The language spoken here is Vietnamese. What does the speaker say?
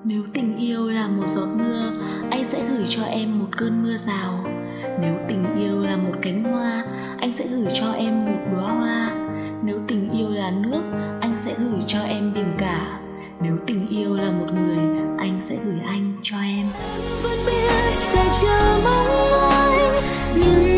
Nếu tình yêu là một giọt mưa, anh sẽ gửi cho em một cơn mưa rào. Nếu tình yêu là một cánh hoa, anh sẽ gửi cho em một đóa hoa. Nếu tình yêu là nước, anh sẽ gửi cho em biển cả. Nếu tình yêu là một người, anh sẽ gửi anh cho em. Vẫn biết sẽ chờ mong anh, nhưng